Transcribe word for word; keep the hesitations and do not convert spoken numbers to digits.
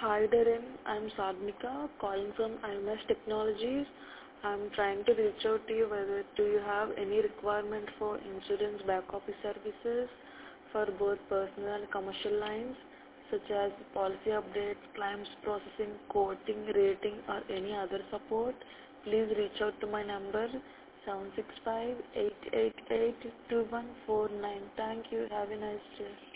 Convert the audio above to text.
Hi Darren, I'm Sadhnika calling from I M S Technologies. I'm trying to reach out to you whether do you have any requirement for insurance back office services for both personal and commercial lines such as policy updates, claims processing, quoting, rating or any other support. Please reach out to my number seven six five, eight eight eight, two one four nine. Thank you. Have a nice day.